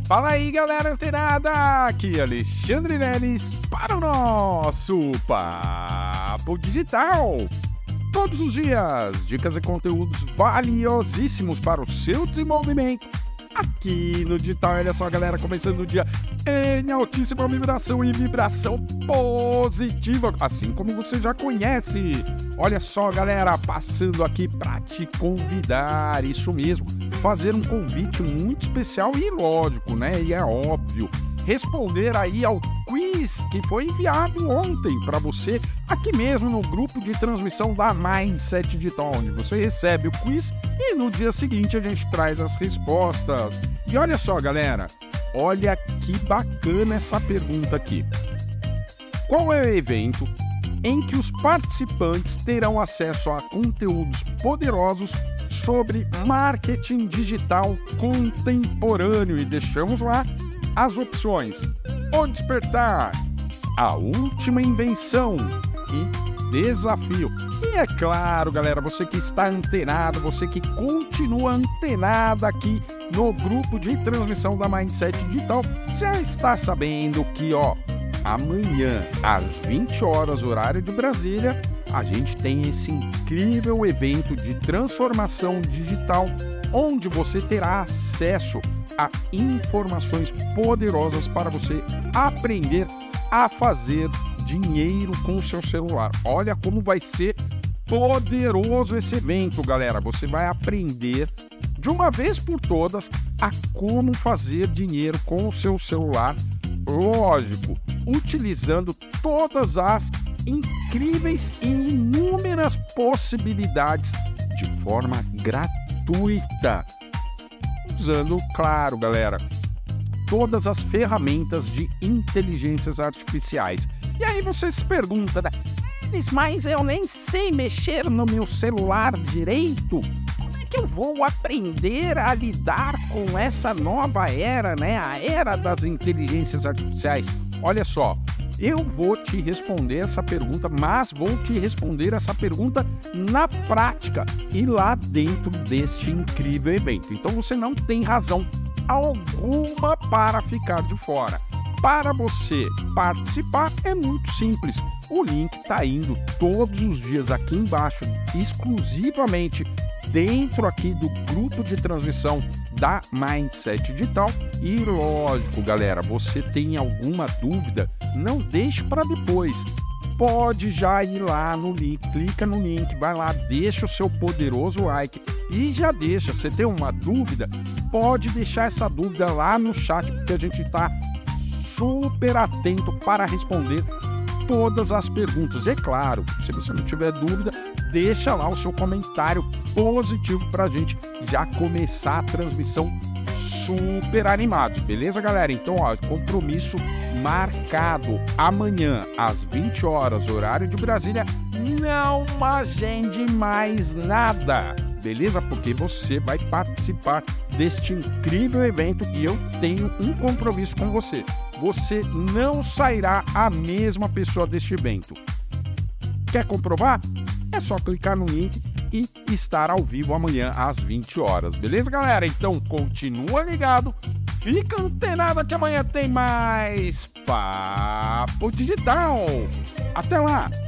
Fala aí, galera antenada! Aqui é Alexandre Leles para o nosso Papo Digital. Todos os dias, dicas e conteúdos valiosíssimos para o seu desenvolvimento. Aqui no digital, olha só, galera, começando o dia em altíssima vibração e vibração positiva, assim como você já conhece. Olha só, galera, passando aqui para te convidar, isso mesmo, fazer um convite muito especial e lógico, né? E é óbvio, responder aí ao quiz que foi enviado ontem para você, aqui mesmo no grupo de transmissão da Mindset Digital, onde você recebe o quiz e no dia seguinte a gente traz as respostas. E olha só, galera, olha que bacana essa pergunta aqui. Qual é o evento em que os participantes terão acesso a conteúdos poderosos sobre marketing digital contemporâneo? E deixamos lá as opções: O Despertar, A Última Invenção e Desafio. E é claro, galera, você que está antenado, você que continua antenado aqui no grupo de transmissão da Mindset Digital, já está sabendo que, amanhã, às 20 horas, horário de Brasília, a gente tem esse incrível evento de transformação digital, onde você terá acesso a informações poderosas para você aprender a fazer dinheiro com o seu celular. Olha como vai ser poderoso esse evento, galera. Você vai aprender de uma vez por todas a como fazer dinheiro com o seu celular, lógico, utilizando todas as incríveis e inúmeras possibilidades de forma gratuita. Usando, claro, galera, todas as ferramentas de inteligências artificiais. E aí você se pergunta, né? Mas eu nem sei mexer no meu celular direito. Como é que eu vou aprender a lidar com essa nova era, né? A era das inteligências artificiais. Olha só, eu vou te responder essa pergunta, mas vou te responder essa pergunta na prática e lá dentro deste incrível evento. Então você não tem razão alguma para ficar de fora. Para você participar é muito simples. O link está indo todos os dias aqui embaixo, exclusivamente dentro aqui do grupo de transmissão da Mindset Digital. E lógico, galera, você tem alguma dúvida, não deixe para depois. Pode já ir lá no link, clica no link, vai lá, deixa o seu poderoso like e já deixa. Você tem uma dúvida, pode deixar essa dúvida lá no chat, porque a gente está super atento para responder todas as perguntas. É claro, se você não tiver dúvida, deixa lá o seu comentário positivo para a gente já começar a transmissão super animado, beleza, galera? Então, compromisso marcado amanhã às 20 horas, horário de Brasília. Não agende mais nada, beleza? Porque você vai participar deste incrível evento e eu tenho um compromisso com você. Você não sairá a mesma pessoa deste evento. Quer comprovar? É só clicar no link e estar ao vivo amanhã às 20 horas. Beleza, galera? Então, continua ligado. Fica antenado que amanhã tem mais Papo Digital. Até lá!